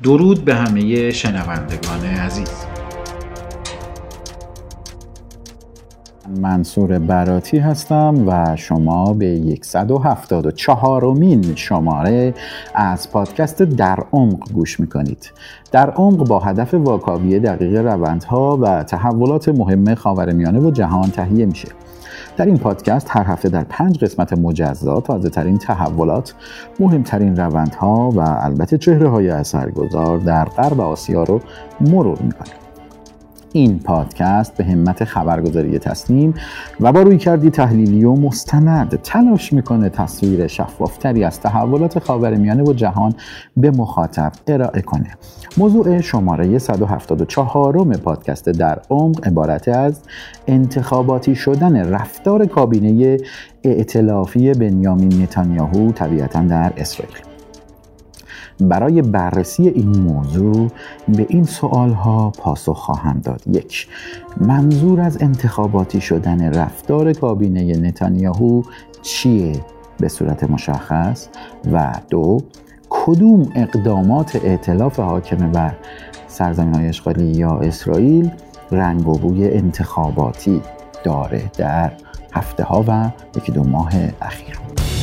درود به همه شنوندگان عزیز. منصور براتی هستم و شما به 174مین شماره از پادکست در عمق گوش میکنید. در عمق با هدف واکاوی دقیق روندها و تحولات مهم خاورمیانه و جهان تهیه میشه. در این پادکست هر هفته در 5 قسمت مجزا تازه‌ترین تحولات، مهمترین روندها و البته چهره‌های اثرگذار در غرب آسیا رو مرور میکنیم. این پادکست به همت خبرگزاری تصنیم و با رویکردی تحلیلی و مستند تلاش میکنه تصویر شفافتری از تحولات خاورمیانه و جهان به مخاطب ارائه کنه. موضوع شماره 174 پادکست در عمق عبارت از انتخاباتی شدن رفتار کابینه ائتلافی بنیامین نتانیاهو طبیعتاً در اسرائیل. برای بررسی این موضوع به این سوالها پاسخ خواهم داد. 1. منظور از انتخاباتی شدن رفتار کابینه نتانیاهو چیه به صورت مشخص؟ و 2. کدوم اقدامات ائتلاف حاکم بر سرزمین‌های اشغالی یا اسرائیل رنگ و بوی انتخاباتی داره در هفته‌ها و 1-2 ماه اخیر؟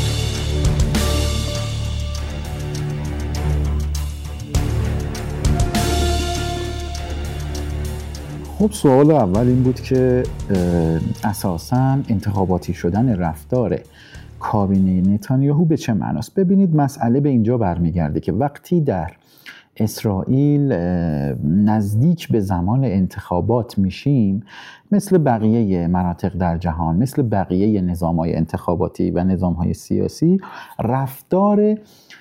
خب سوال اول این بود که اساساً انتخاباتی شدن رفتار کابینه نتانیاهو به چه معناست؟ ببینید مسئله به اینجا برمیگرده که وقتی در اسرائیل نزدیک به زمان انتخابات میشیم، مثل بقیه مناطق در جهان، مثل بقیه نظام‌های انتخاباتی و نظام‌های سیاسی، رفتار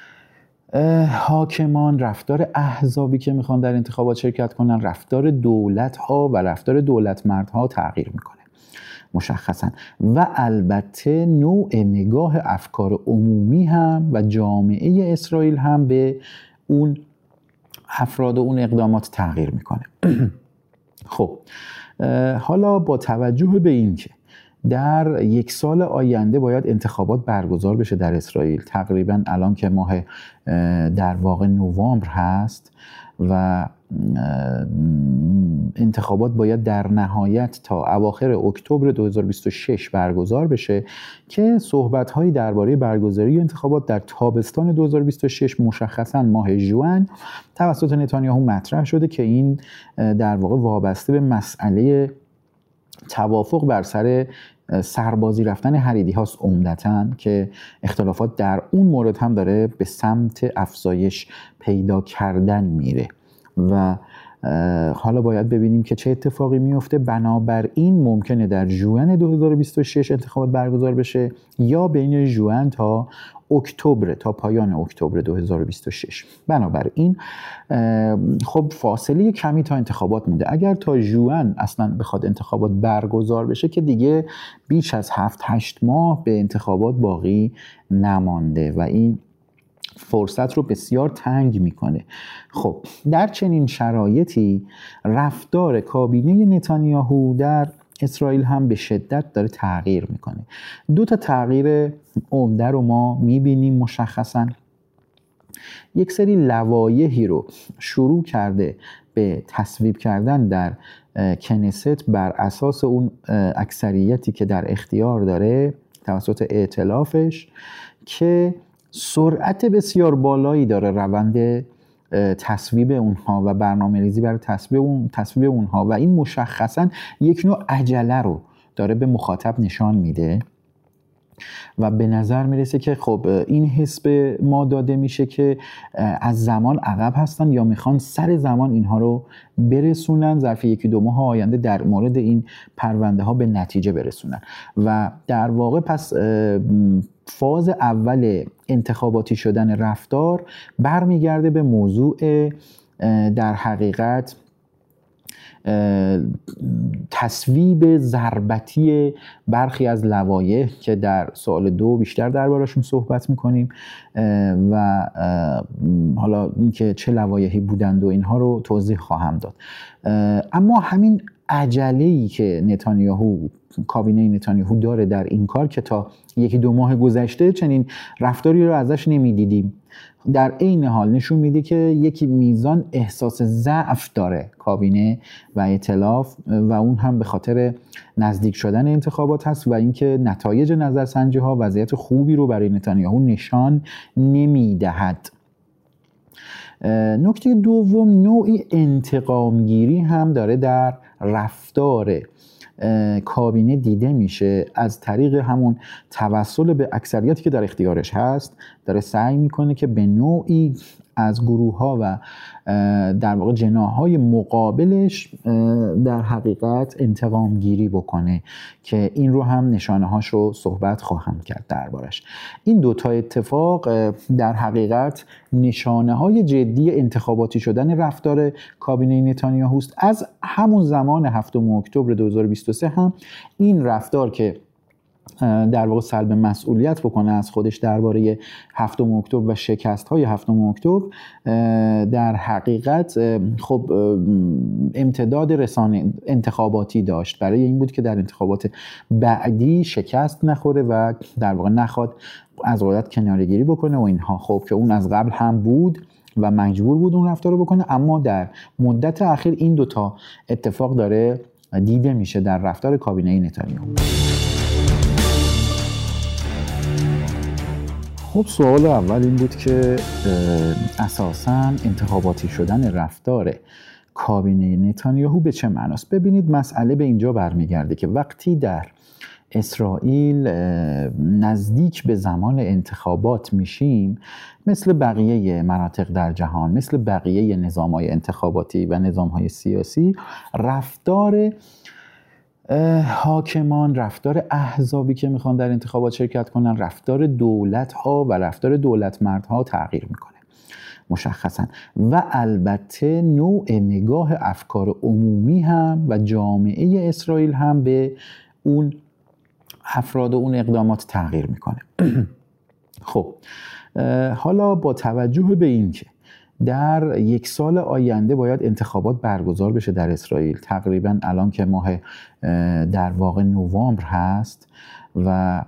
حاکمان، رفتار احزابی که میخوان در انتخابات شرکت کنن، رفتار دولت‌ها و رفتار دولتمردها تغییر میکنه مشخصا، و البته نوع نگاه افکار عمومی هم و جامعه اسرائیل هم به اون افراد و اون اقدامات تغییر میکنه. خب حالا با توجه به این که در 1 سال آینده باید انتخابات برگزار بشه در اسرائیل، تقریبا الان که ماه در واقع نوامبر هست و انتخابات باید در نهایت تا اواخر اکتبر 2026 برگزار بشه که صحبت‌هایی درباره برگزاری انتخابات در تابستان 2026 مشخصاً ماه ژوئن توسط نتانیاهو مطرح شده که این در واقع وابسته به مسئله توافق بر سر سربازی رفتن حریری هاست عمدتاً، که اختلافات در اون مورد هم داره به سمت افزایش پیدا کردن میره و حالا باید ببینیم که چه اتفاقی میفته. بنابراین ممکنه در ژوئن 2026 انتخابات برگزار بشه یا بین ژوئن تا اکتبر، تا پایان اکتبر 2026. بنابراین خب فاصله کمی تا انتخابات مونده. اگر تا ژوئن اصلا بخواد انتخابات برگزار بشه که دیگه بیش از 7-8 ماه به انتخابات باقی نمانده و این فرصت رو بسیار تنگ میکنه. خب در چنین شرایطی رفتار کابینه نتانیاهو در اسرائیل هم به شدت داره تغییر میکنه. 2 تا تغییر عمده رو ما میبینیم مشخصاً. یک سری لوایحی رو شروع کرده به تصویب کردن در کنست بر اساس اون اکثریتی که در اختیار داره توسط ائتلافش، که سرعت بسیار بالایی داره روند تصویب اونها و برنامه‌ریزی برای تصویب اونها و این مشخصاً یک نوع عجله رو داره به مخاطب نشان میده و به نظر میرسه که خب این حس به ما داده میشه که از زمان عقب هستن یا میخوان سر زمان اینها رو برسونن، ظرف 1-2 ماه آینده در مورد این پرونده ها به نتیجه برسونن و در واقع پس فاز اول انتخاباتی شدن رفتار برمیگرده به موضوع در حقیقت تصویب ضربتی برخی از لوایح که در سوال 2 بیشتر دربارشون صحبت میکنیم و حالا اینکه چه لوایحی بودند و اینها رو توضیح خواهم داد. اما همین عجله‌ای که کابینه نتانیاهو داره در این کار که تا 1-2 ماه گذشته چنین رفتاری رو ازش نمیدیدیم در عین حال نشون میده که یکی میزان احساس ضعف داره کابینه و ائتلاف و اون هم به خاطر نزدیک شدن انتخابات هست و اینکه نتایج نظرسنجی ها وضعیت خوبی رو برای نتانیاهو نشان نمیدهد. نکته دوم، نوعی انتقامگیری هم داره در رفتار کابینه دیده میشه از طریق همون توسل به اکثریتی که در اختیارش هست. داره سعی میکنه که به نوعی از گروه ها و در واقع جناح‌های مقابلش در حقیقت انتقام گیری بکنه که این رو هم نشانه هاش رو صحبت خواهم کرد دربارش. این دوتا اتفاق در حقیقت نشانه های جدی انتخاباتی شدن رفتار کابینه نتانیاهوست. از همون زمان 7 اکتبر 2023 هم این رفتار که در واقع سلب مسئولیت بکنه از خودش درباره 7 اکتبر و شکست‌های 7 اکتبر در حقیقت خب امتداد رسانه انتخاباتی داشت. برای این بود که در انتخابات بعدی شکست نخوره و در واقع نخواد از قدرت کناره‌گیری بکنه و اینها. خب که اون از قبل هم بود و مجبور بود اون رفتار رو بکنه، اما در مدت اخیر این دوتا اتفاق داره دیده میشه در رفتار کابینه نتانیاهو. خب سوال اول این بود که اساساً انتخاباتی شدن رفتار کابینه نتانیاهو به چه معناست؟ ببینید مسئله به اینجا برمیگرده که وقتی در اسرائیل نزدیک به زمان انتخابات میشیم، مثل بقیه مناطق در جهان، مثل بقیه نظام‌های انتخاباتی و نظام‌های سیاسی، رفتار حاکمان، رفتار احزابی که میخوان در انتخابات شرکت کنن، رفتار دولت‌ها و رفتار دولتمردها تغییر میکنه مشخصا. و البته نوع نگاه افکار عمومی هم و جامعه اسرائیل هم به اون افراد و اون اقدامات تغییر میکنه. خب حالا با توجه به این که در 1 سال آینده باید انتخابات برگزار بشه در اسرائیل، تقریبا الان که ماه در واقع نوامبر هست و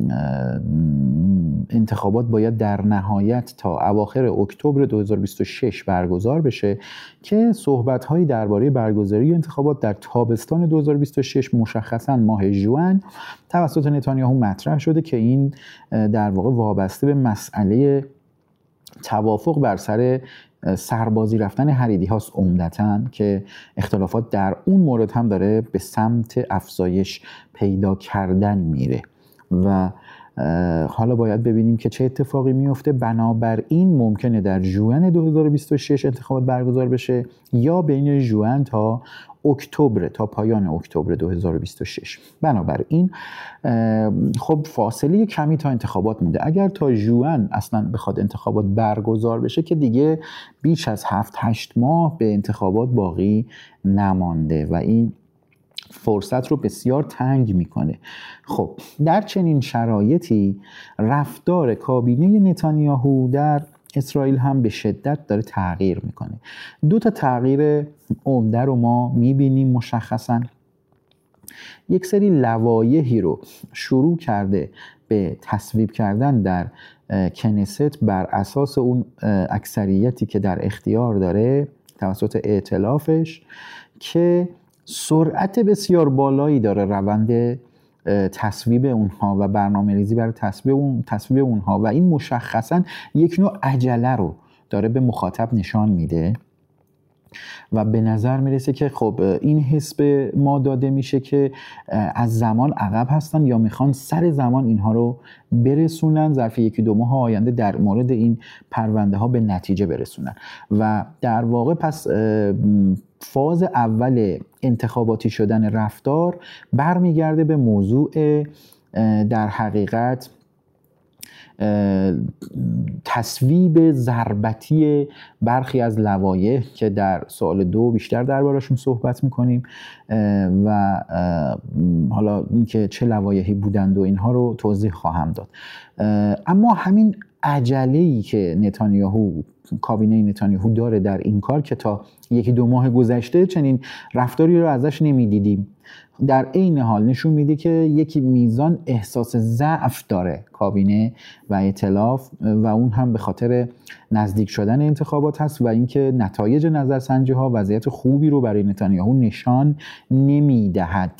انتخابات باید در نهایت تا اواخر اکتبر 2026 برگزار بشه که صحبت‌هایی درباره برگزاری انتخابات در تابستان 2026 مشخصاً ماه ژوئن توسط نتانیاهو مطرح شده که این در واقع وابسته به مسئله توافق بر سر سربازی رفتن حریری هاست عمدتاً، که اختلافات در اون مورد هم داره به سمت افزایش پیدا کردن میره و حالا باید ببینیم که چه اتفاقی میفته. بنابراین ممکنه در ژوئن 2026 انتخابات برگزار بشه یا بین ژوئن تا اکتبر، تا پایان اکتبر 2026. بنابراین خب فاصله کمی تا انتخابات مونده. اگر تا ژوئن اصلا بخواد انتخابات برگزار بشه که دیگه بیش از 7-8 ماه به انتخابات باقی نمانده و این فرصت رو بسیار تنگ میکنه. خب در چنین شرایطی رفتار کابینه نتانیاهو در اسرائیل هم به شدت داره تغییر میکنه. 2 تا تغییر عمده رو ما میبینیم مشخصا. یک سری لوایحی رو شروع کرده به تصویب کردن در کنست بر اساس اون اکثریتی که در اختیار داره توسط ائتلافش که سرعت بسیار بالایی داره روند تصویب اونها و برنامه‌ریزی برای تصویب اونها و این مشخصاً یک نوع عجله رو داره به مخاطب نشان میده و به نظر میرسه که خب این حس به ما داده میشه که از زمان عقب هستن یا میخوان سر زمان اینها رو برسونن، ظرف 1-2 ماه آینده در مورد این پرونده ها به نتیجه برسونن و در واقع پس فاز اول انتخاباتی شدن رفتار برمیگرده به موضوع در حقیقت تصویب ضربتی برخی از لوایح که در سوال 2 بیشتر دربارشون صحبت میکنیم و حالا اینکه چه لوایحی بودند و اینها رو توضیح خواهم داد. اما همین عجله‌ای که کابینه نتانیاهو داره در این کار که تا 1-2 ماه گذشته چنین رفتاری رو ازش نمیدیدیم در عین حال نشون میده که یکی میزان احساس ضعف داره کابینه و ائتلاف و اون هم به خاطر نزدیک شدن انتخابات هست و اینکه نتایج نظرسنجی ها وضعیت خوبی رو برای نتانیاهو نشان نمیدهد.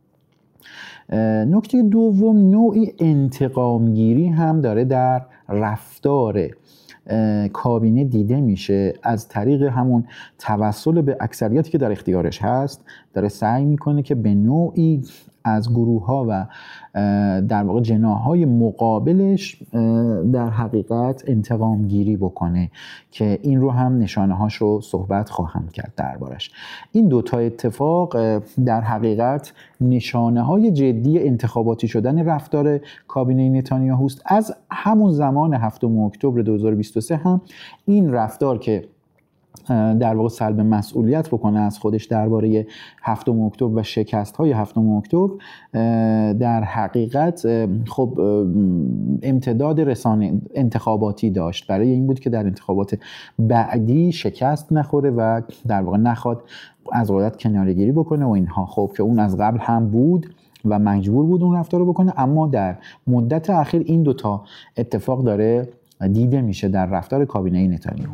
نکته دوم، نوعی انتقامگیری هم داره در رفتار کابینه دیده میشه از طریق همون توسل به اکثریتی که در اختیارش هست. داره سعی میکنه که به نوعی از گروه ها و در واقع جناح‌های مقابلش در حقیقت انتقام گیری بکنه که این رو هم نشانه هاش رو صحبت خواهم کرد دربارش. این دوتا اتفاق در حقیقت نشانه های جدی انتخاباتی شدن رفتار کابینه نتانیاهوست. از همون زمان 7 اکتبر 2023 هم این رفتار که در واقع سلب مسئولیت بکنه از خودش درباره 7 اکتبر و شکست‌های 7 اکتبر در حقیقت خب امتداد رسانه انتخاباتی داشت. برای این بود که در انتخابات بعدی شکست نخوره و در واقع نخواد از قدرت کناره‌گیری بکنه و اینها. خب که اون از قبل هم بود و مجبور بود اون رفتار رو بکنه، اما در مدت اخیر این دوتا اتفاق داره دیده میشه در رفتار کابینه نتانیاهو.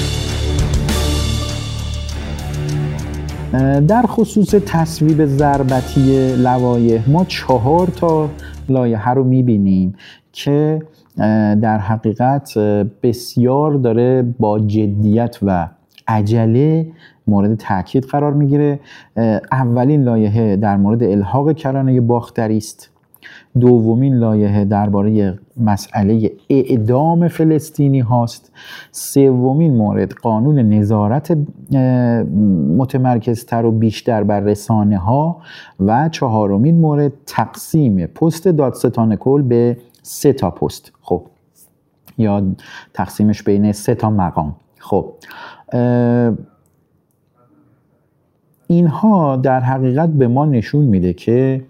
در خصوص تصویب ضربتی لوایح ما 4 تا لایحه رو میبینیم که در حقیقت بسیار داره با جدیت و عجله مورد تاکید قرار میگیره. اولین لایحه در مورد الحاق کرانه باختری است. دومین لایحه درباره مسئله اعدام فلسطینی هاست. سومین مورد قانون نظارت متمرکزتر و بیشتر بر رسانه ها و چهارمین مورد تقسیم پست دادستان کل به 3 تا پست، خب یا تقسیمش بین 3 تا مقام. خب اینها در حقیقت به ما نشون میده که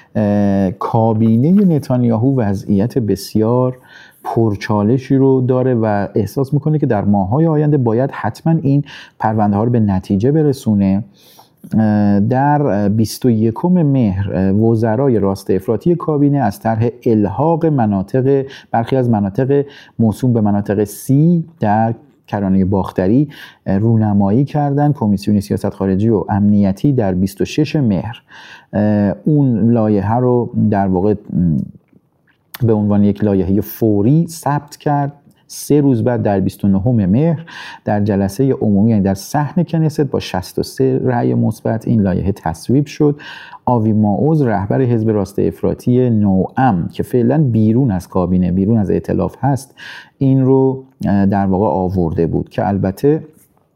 کابینه نتانیاهو وضعیت بسیار پرچالشی رو داره و احساس میکنه که در ماه‌های آینده باید حتما این پرونده ها رو به نتیجه برسونه. در 21 مهر وزرای راست افراطی کابینه از طرح الحاق برخی از مناطق موسوم به مناطق سی در کرانه باختری رونمایی کردن. کمیسیون سیاست خارجی و امنیتی در 26 مهر اون لایحه رو در واقع به عنوان یک لایحه فوری ثبت کرد. 3 روز بعد در 29 مهر در جلسه عمومی، یعنی در صحن کنست، با 63 رأی مثبت این لایحه تصویب شد. آوی ماعوز رهبر حزب راست افراطی نوام که فعلا بیرون از کابینه، بیرون از ائتلاف هست، این رو در واقع آورده بود که البته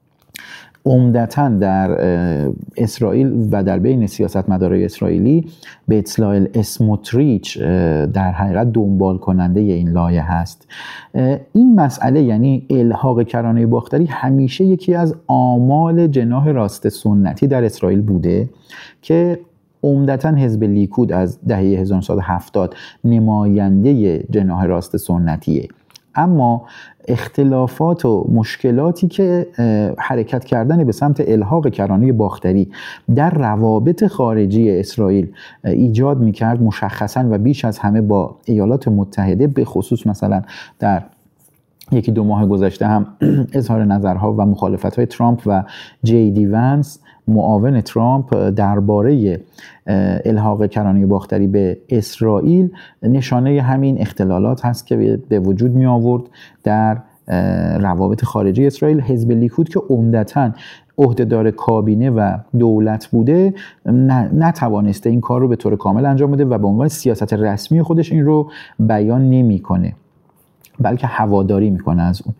عمدتاً در اسرائیل و در بین سیاستمدارای اسرائیلی بچلائل اسموتریچ در حقیقت دنبال کننده این لایحه هست. این مسئله، یعنی الحاق کرانه باختری، همیشه یکی از آمال جناح راست سنتی در اسرائیل بوده که عمدتاً حزب لیکود از دهه 1970 نماینده جناح راست سنتیه. اما اختلافات و مشکلاتی که حرکت کردن به سمت الحاق کرانه باختری در روابط خارجی اسرائیل ایجاد میکرد، مشخصاً و بیش از همه با ایالات متحده، به خصوص مثلا در 1-2 ماه گذشته هم اظهار نظرها و مخالفت‌های ترامپ و جی دی ونس معاون ترامپ درباره الحاق کرانه باختری به اسرائیل نشانه همین اختلالات هست که به وجود می آورد در روابط خارجی اسرائیل. حزب لیکود که عمدتاً عهدهدار کابینه و دولت بوده نتوانسته این کار رو به طور کامل انجام بده و به عنوان سیاست رسمی خودش این رو بیان نمی‌کنه، بلکه هواداری میکنه از اون.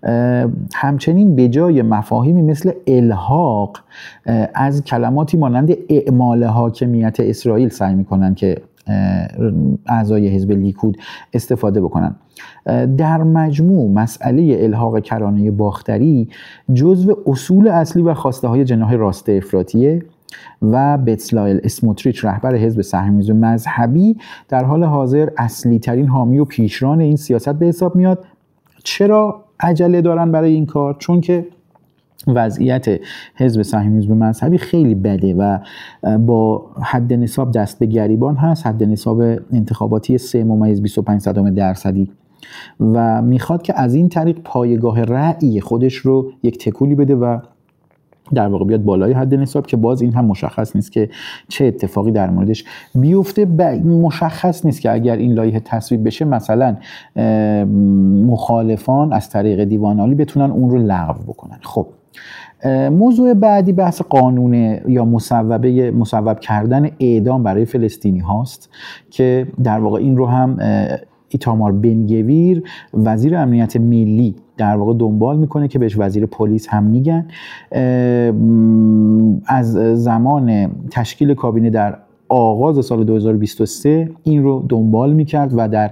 همچنین به جای مفاهیمی مثل الحاق از کلماتی مانند اعمال حاکمیت اسرائیل سعی میکنن که اعضای حزب لیکود استفاده بکنن. در مجموع مسئله الحاق کرانه باختری جزو اصول اصلی و خواسته های جناح راست افراطیه و بچلائل اسموتریچ رهبر حزب صهیونیسم مذهبی در حال حاضر اصلی ترین حامی و پیشران این سیاست به حساب میاد. چرا عجله دارن برای این کار؟ چون که وضعیت حزب صهیونیسم مذهبی خیلی بده و با حد نصاب دست به گریبان هست، حد نصاب انتخاباتی 3.25% و میخواد که از این طریق پایگاه رأی خودش رو یک تکولی بده و در واقع بیاد بالای حد نصاب، که باز این هم مشخص نیست که چه اتفاقی در موردش بیفته. مشخص نیست که اگر این لایحه تصویب بشه مثلا مخالفان از طریق دیوان عالی بتونن اون رو لغو بکنن. خب موضوع بعدی بحث قانون یا مصوب کردن اعدام برای فلسطینی هاست که در واقع این رو هم ایتامار بن گویر وزیر امنیت ملی در واقع دنبال میکنه که بهش وزیر پلیس هم میگن. از زمان تشکیل کابینه در آغاز سال 2023 این رو دنبال میکرد و در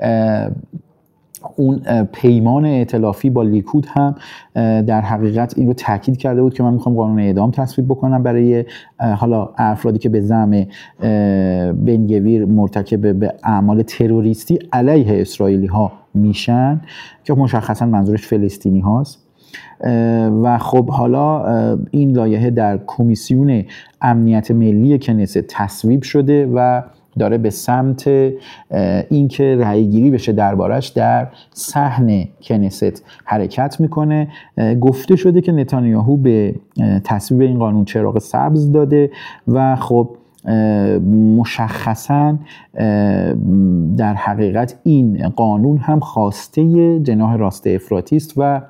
اون پیمان ائتلافی با لیکود هم در حقیقت این رو تاکید کرده بود که من میخوام قانون اعدام تصویب بکنم برای حالا افرادی که به زعم بن گویر مرتکب به اعمال تروریستی علیه اسرائیلی ها میشن، که مشخصا منظورش فلسطینی هاست. و خب حالا این لایحه در کمیسیون امنیت ملی کنست تصویب شده و داره به سمت اینکه رأی‌گیری بشه دربارش در صحن کنست حرکت میکنه. گفته شده که نتانیاهو به تصویب این قانون چراغ سبز داده و خب مشخصاً در حقیقت این قانون هم خواسته جناح راست افراطی است و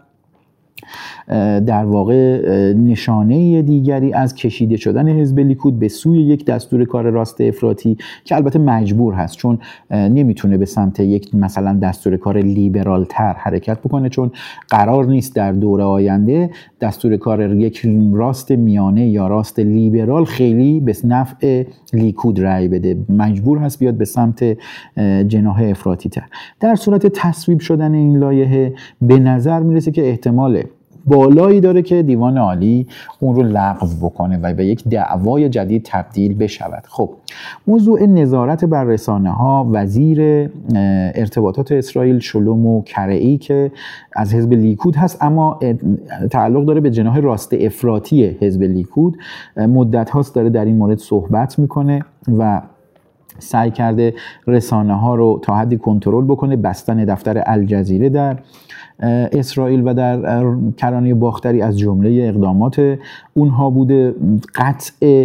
در واقع نشانه دیگری از کشیده شدن حزب لیکود به سوی یک دستور کار راست افراطی که البته مجبور هست، چون نمیتونه به سمت یک مثلا دستور کار لیبرال تر حرکت بکنه، چون قرار نیست در دوره آینده دستور کار یک راست میانه یا راست لیبرال خیلی به نفع لیکود رأی بده، مجبور هست بیاد به سمت جناح افراطی تر. در صورت تصویب شدن این لایحه به نظر میرسه که احتمال بالایی داره که دیوان عالی اون رو لغو بکنه و به یک دعوای جدید تبدیل بشود. خب موضوع نظارت بر رسانه ها، وزیر ارتباطات اسرائیل شلومو کرعی که از حزب لیکود هست اما تعلق داره به جناح راست افراطی حزب لیکود، مدت هاست داره در این مورد صحبت میکنه و سعی کرده رسانه ها رو تا حدی کنترل بکنه. بستن دفتر الجزیره در اسرائیل و در کرانه باختری از جمله اقدامات اونها بوده. قطع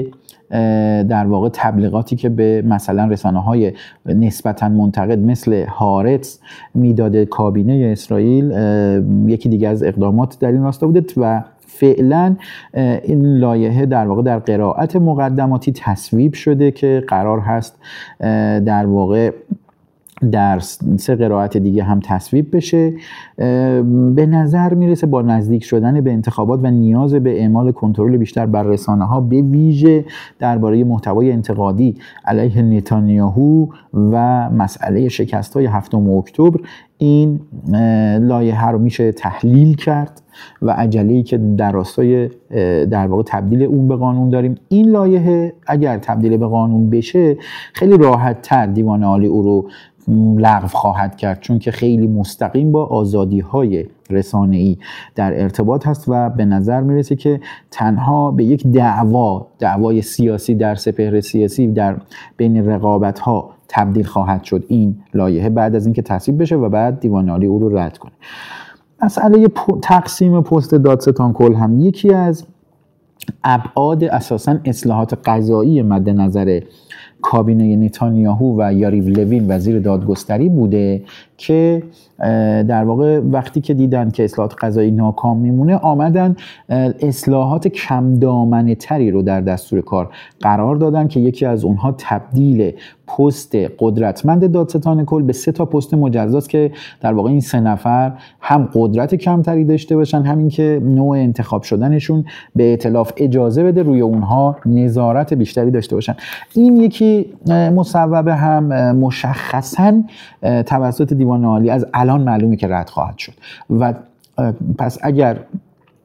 در واقع تبلیغاتی که به مثلا رسانه‌های نسبتاً منتقد مثل هارتز میداده کابینه اسرائیل یکی دیگه از اقدامات در این راستا بوده و فعلا این لایحه در واقع در قرائت مقدماتی تصویب شده که قرار هست در واقع در 3 قرائت دیگه هم تصویب بشه. به نظر میرسه با نزدیک شدن به انتخابات و نیاز به اعمال کنترل بیشتر بر رسانه ها به ویژه درباره محتوای انتقادی علیه نتانیاهو و مسئله شکست های 7 اکتبر این لایحه رو میشه تحلیل کرد و عجله‌ای که در راستای در واقع تبدیل اون به قانون داریم. این لایحه اگر تبدیل به قانون بشه خیلی راحت تر دیوان عالی او رو لغو خواهد کرد، چون که خیلی مستقیم با آزادی‌های رسانه‌ای در ارتباط هست و به نظر میرسه که تنها به یک دعوای سیاسی در سپهر سیاسی در بین رقابت‌ها تبدیل خواهد شد این لایحه بعد از اینکه تصویب بشه و بعد دیوان عالی او رو رد کنه. مسئله تقسیم پست دادستان کل هم یکی از ابعاد اساساً اصلاحات قضایی مد نظر کابینه نتانیاهو و یاریو لوین وزیر دادگستری بوده که در واقع وقتی که دیدن که اصلاحات قضایی ناکام میمونه آمدن اصلاحات کم دامنه تری رو در دستور کار قرار دادن که یکی از اونها تبدیل پست قدرتمند دادستان کل به 3 تا پست مجزاست که در واقع این 3 نفر هم قدرت کمتری داشته باشن، همین که نوع انتخاب شدنشون به ائتلاف اجازه بده روی اونها نظارت بیشتری داشته باشن. این یکی مصوبه هم مشخصاً توسط دیوان عالی از الان معلومه که رد خواهد شد و پس اگر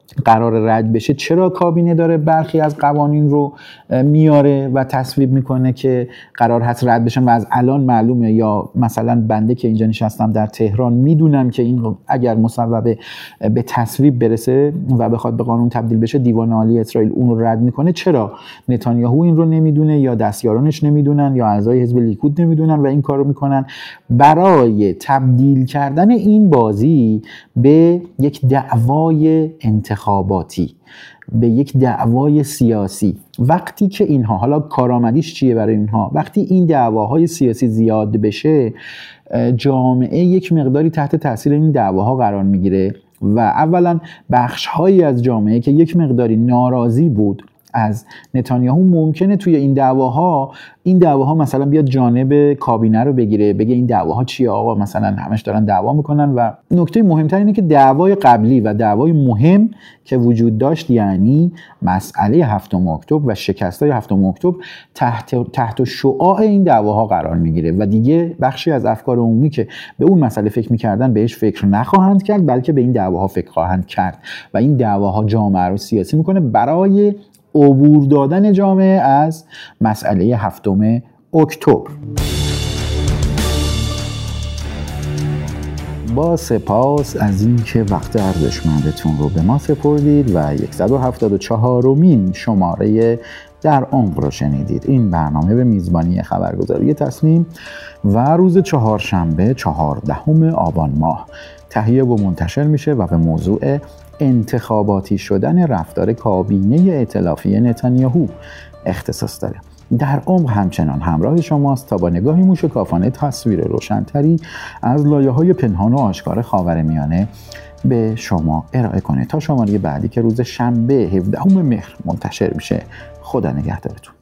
قرار رد بشه، چرا کابینه داره برخی از قوانین رو میاره و تصویب میکنه که قرار هست رد بشن و از الان معلومه، یا مثلا بنده که اینجا نشستم در تهران میدونم که این اگر مصوبه به تصویب برسه و بخواد به قانون تبدیل بشه دیوان عالی اسرائیل اون رو رد میکنه. چرا نتانیاهو این رو نمیدونه یا دستیارانش نمیدونن یا اعضای حزب لیکود نمیدونن و این کار رو میکنن؟ برای تبدیل کردن این بازی به یک دعوای انتخاباتی، به یک دعوای سیاسی. وقتی که اینها، حالا کارآمدیش چیه برای اینها، وقتی این دعواهای سیاسی زیاد بشه جامعه یک مقداری تحت تاثیر این دعواها قرار میگیره و اولا بخش‌هایی از جامعه که یک مقداری ناراضی بود از نتانیاهو ممکنه توی این دعواها مثلا بیاد جانب کابینه رو بگیره، بگه این دعواها چیه آقا، مثلا همش دارن دعوا میکنن. و نکته مهمتر اینه که دعوای قبلی و دعوای مهم که وجود داشت، یعنی مسئله 7 اکتبر و شکستای 7 اکتبر تحت شعاع این دعواها قرار میگیره و دیگه بخشی از افکار عمومی که به اون مسئله فکر میکردن بهش فکر نخواهند کرد، بلکه به این دعواها فکر خواهند کرد و این دعواها جامعه رو سیاسی میکنه برای عبور دادن جامعه از مسئله 7 اکتبر. با سپاس از این که وقت ارزشمندتون رو به ما سپردید و 174مین شماره در عمق رو شنیدید. این برنامه به میزبانی خبرگزاری تصمیم و روز چهارشنبه 14 آبان ماه تهیه و منتشر میشه و به موضوع انتخاباتی شدن رفتار کابینه ائتلافی نتانیاهو اختصاص داره. در عمق همچنان همراه شماست تا با نگاهی موشکافانه تصویر روشن‌تری از لایه‌های پنهان و آشکار خاورمیانه به شما ارائه کنه. تا شماره بعدی که روز شنبه 17 مهر منتشر میشه، خدا نگهدارتون.